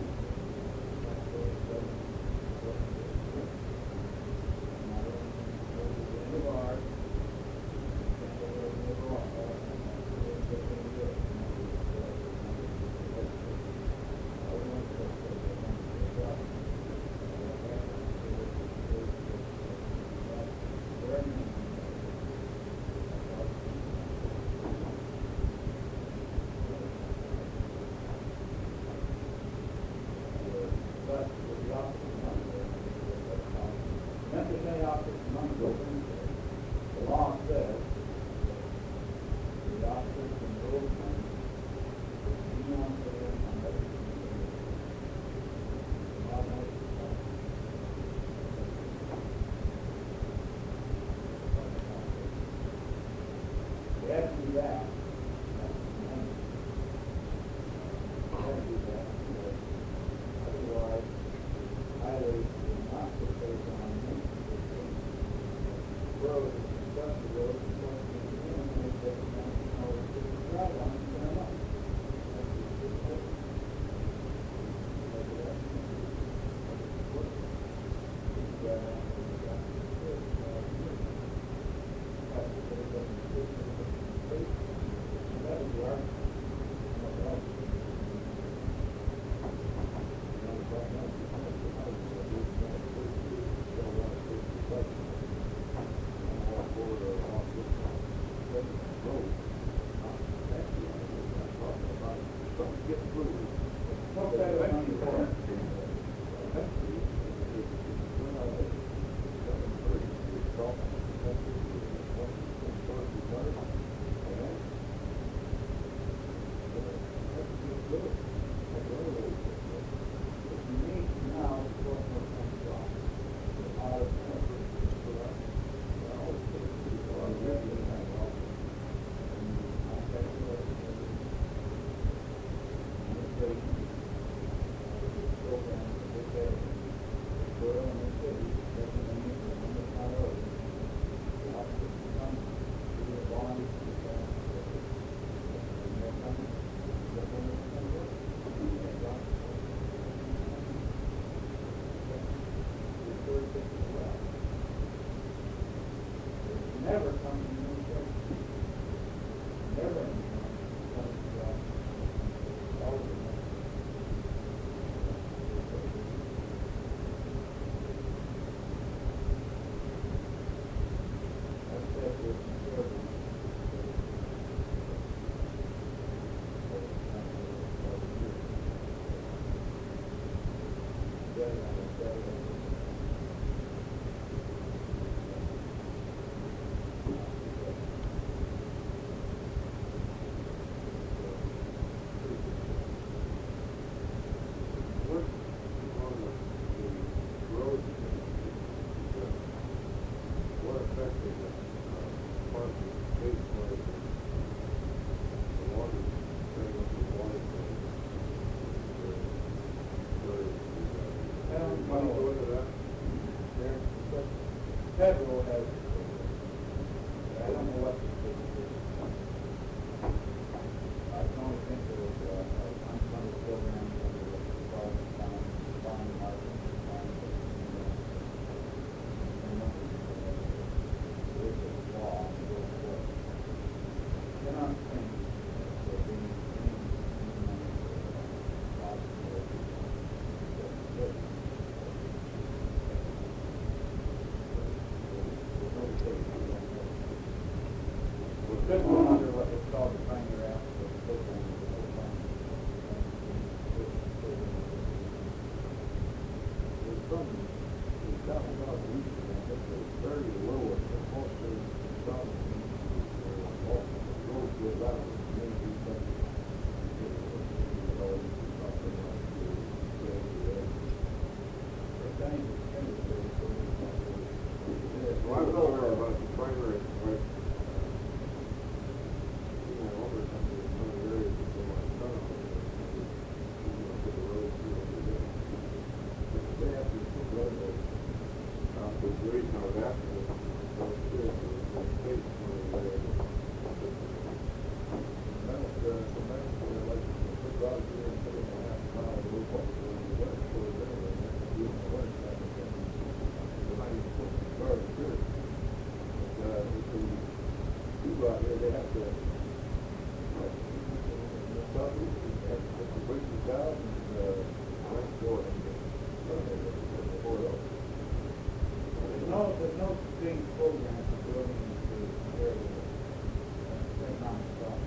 The law says the officers and road men do not pay on other we have to do that. We have to do that. Otherwise, highways will not be paid on road, just the road, never comes to no church. Never comes to all of them. I said this in Federal has, I don't know what the state is. I can only think there was unfunded programs under what we call bond market. There's a law to go for it. They're not saying they're being good one under what they call the Pioneer Act for the program. There's some, there's not a lot of reason, I think it's very low, but most of the some, roads a lot of the community stuff. Well, I was over about the primary, right? Over some of the areas that they want to cut on, put the road through over there. They have to put road. The reason I was asking was, the state when they people out here, they have to complete the job and rank for it. There's no big program for building the area. Economic stuff.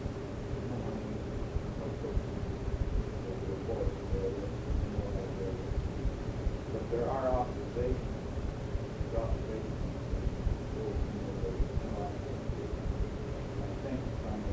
But there are observations. I think from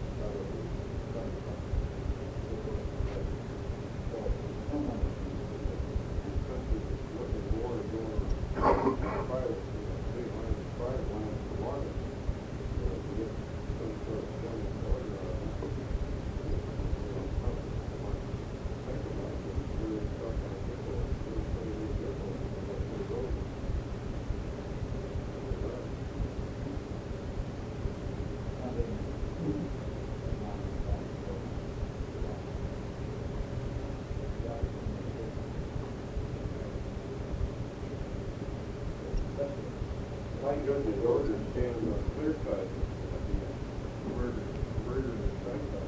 I go to the order and stand on the clear side of the murder and side.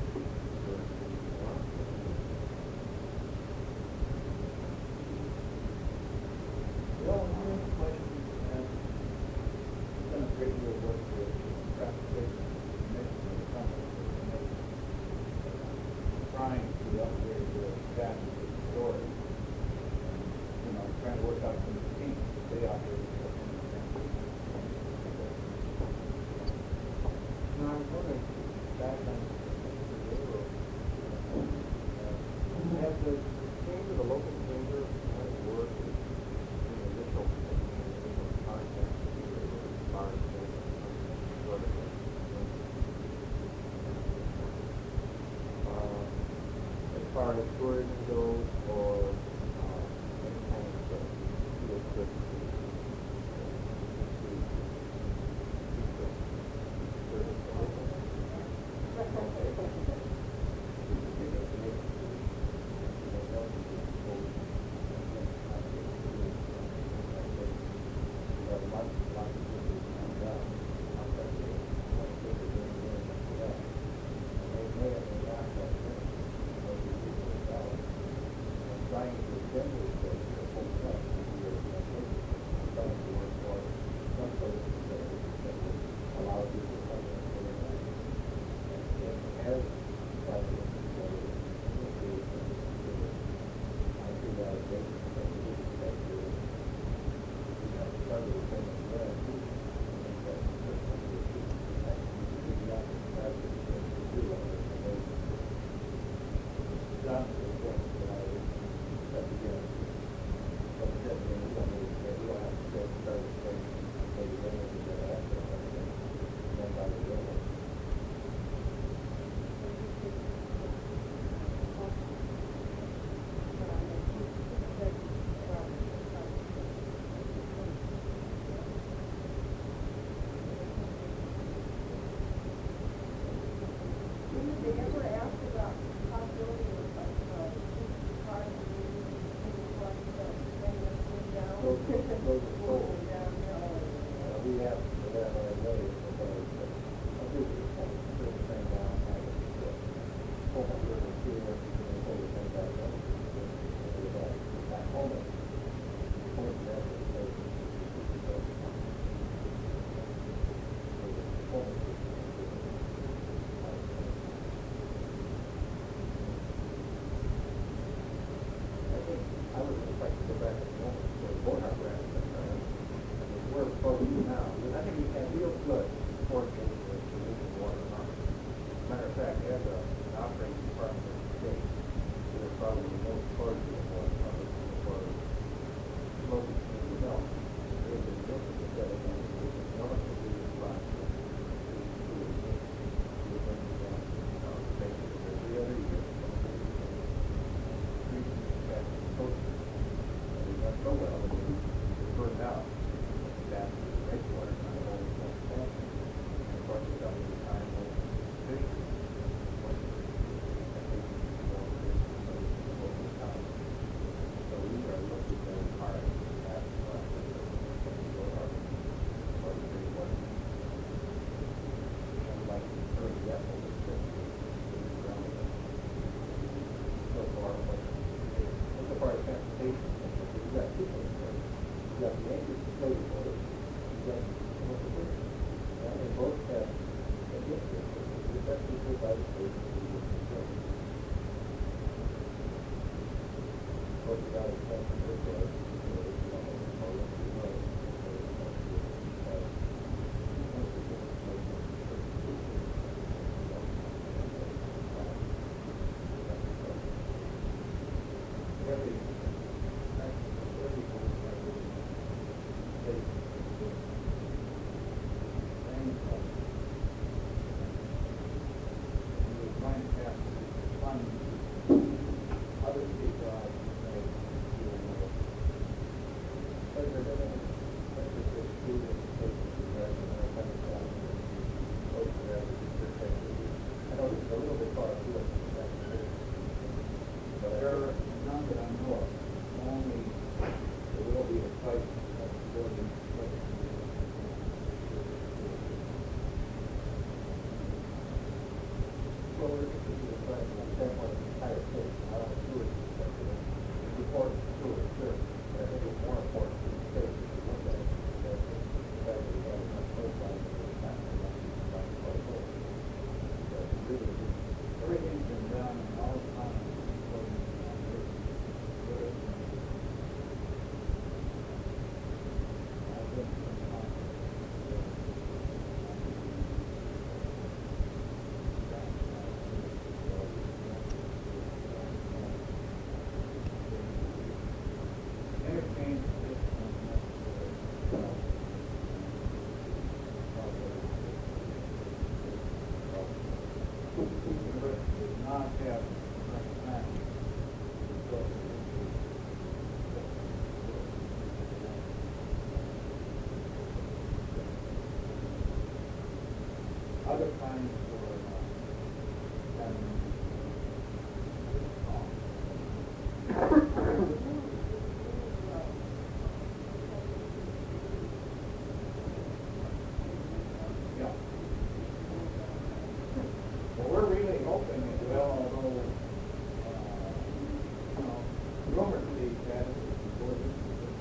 Well, my question has done a great deal of work with transportation commission and company, trying to upgrade the capacity of storage. Trying to work out some of the kinks that they operate. No, I was wondering, back on the railroad, have the chamber, the local chamber, how it work with the initial contact, as far as tourism goes, or any kind of field trip Did they ever ask about the possibility of like cars and We have our way, I do the thing down, pull up here, and pull the thing back up. Back home, pull it back, I would like to go back to the moment where the board apparatus we're close now. I think we had real good forecast for the water. so well, that it burned out. That's the wastewater, kind of always more expansion. And of course, it's got to be time for fish. So we are looking very hard at what our pretty much. And like early that over so far, so far as transportation, we've got two things there. You've got the anchors to play for it, you've got commercial bridge. And they both have a history, especially for by the state. Of course, you got a transportation road, everything's been done and all the time. Interchange does not have other kinds for yeah. Well, we're really hoping as well, although, rumor states that before this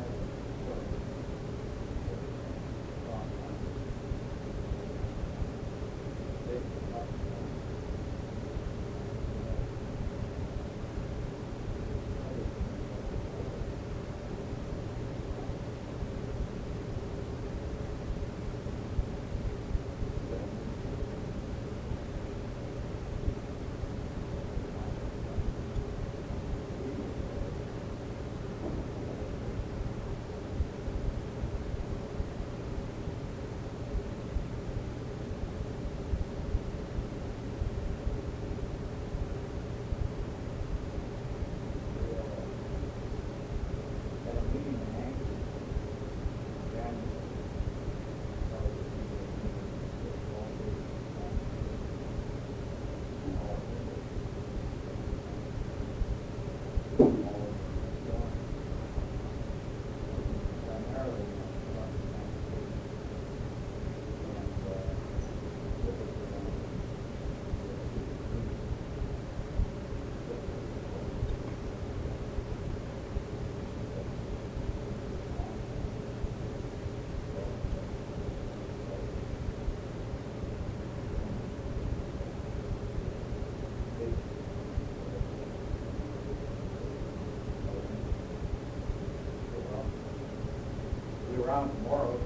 around tomorrow.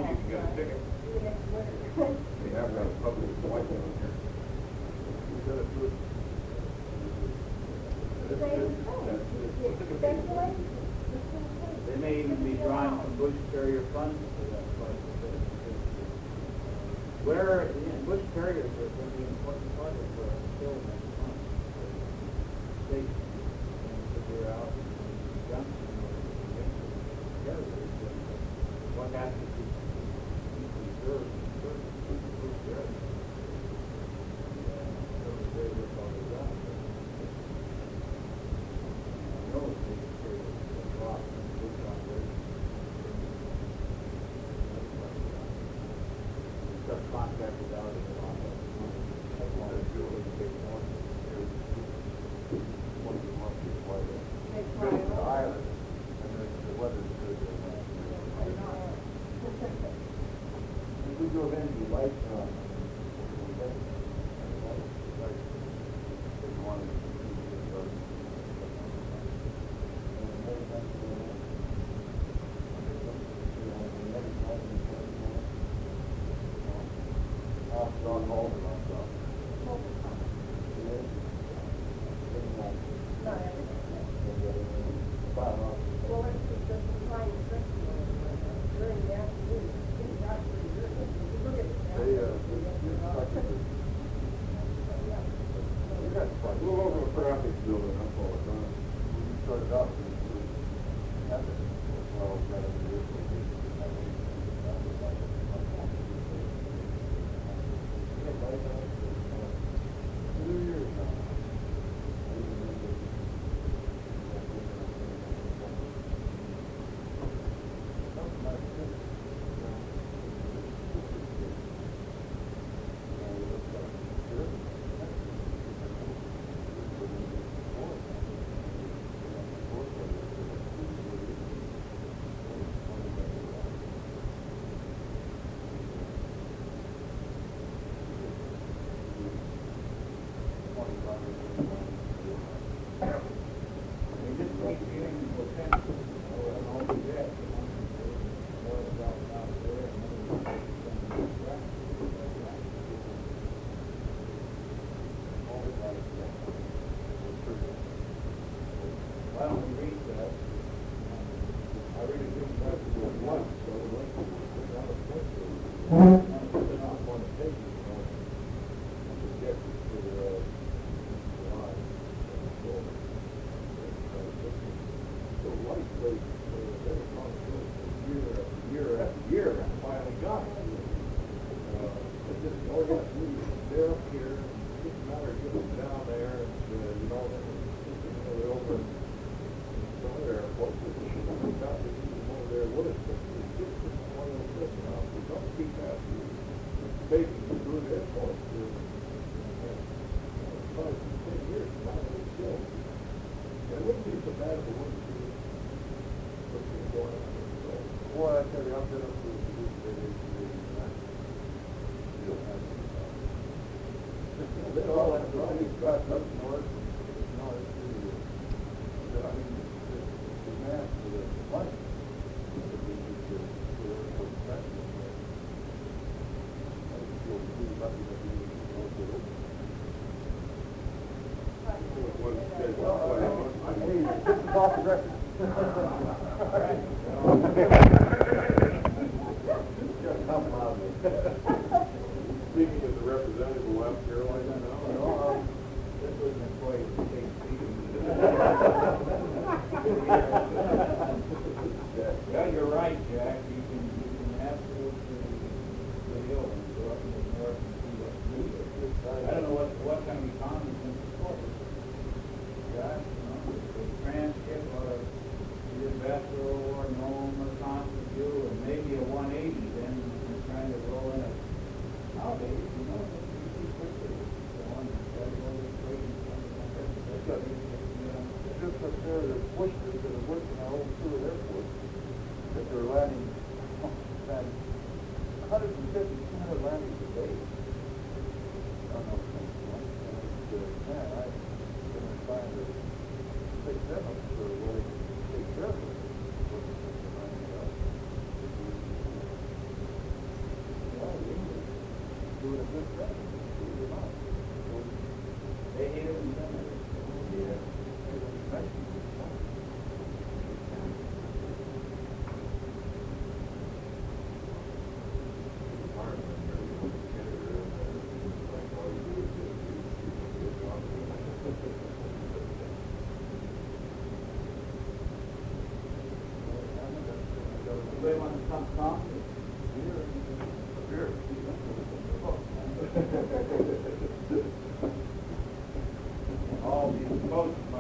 you can get a ticket. Even if winter. They have got a public light down here. We gotta do it. Same thing. Speculate. They may even be drawing from Bush Carrier funds for that project. Where, Bush Carriers are going to be an important part of the bill next month. State and figure out Johnson together what has to be reserved for Bush Carrier. Very good about the job. I know it's Bush Carrier a lot in Bush operation. Subcontracted out in a lot of money. That's why it's really big one. One of the months is quite a They big try it. island, and the weather's good there. If we go in, you like, John Holden on top. Well, it's just the supply and drinking during the afternoon. It's not pretty good. If you look at They, it. we got quite A little over the traffic building, that's all it's on. when you started out, we had it, well, we got it here, so we had it. Yeah, right now, it's, 2 years now. Something like this. They just keep feeling the potential and all the that. More about out there and why don't we read that? I really think that's what it was, so like, without a point to it. It's not one of the pages, you know, subjected to the line. So lightweight, they're on year after year, I finally got it. It just, all you have to do is, they're up here, it doesn't matter, get them down there, and, you know, they're over some other airports, but you should have got to keep them over there with us, but it's just one of those things, now, if we don't keep that, taking the good airport, probably 10 years, now it's still, it wouldn't be so bad if it wouldn't be, what's been going on, so, boy, I tell you, I've been up to the still have it. They all have to, I just got up north, no, it's really, I mean, the math for the money, that we need to, for the airport practice, I think we'll be lucky that we don't get it. Hey, this is off the record. Just come out of it. Speaking as a representative of West Carolina now. This was an employee of the state meeting. Yeah, you're right, Jack. You can absolutely go and go up in the north and see what's needed. I don't know what kind of economy is in support. Yeah, you know, the transcript or either Bethel or Nome or Constitute and maybe a 180, then you're trying to roll in a nowadays, you know, you see quickly the one that's got all this waiting. Just up there, there's Worcester, that are working on old Stewart Airport, that they're landing, 150, 200 landings a day. I don't know if that's one, man, I'm gonna try to fix them up to where they can take care of it. a good thing, believe it or not. They hate it when you don't have it. Yeah. Especially with the money. Anybody want to come talk? All these motions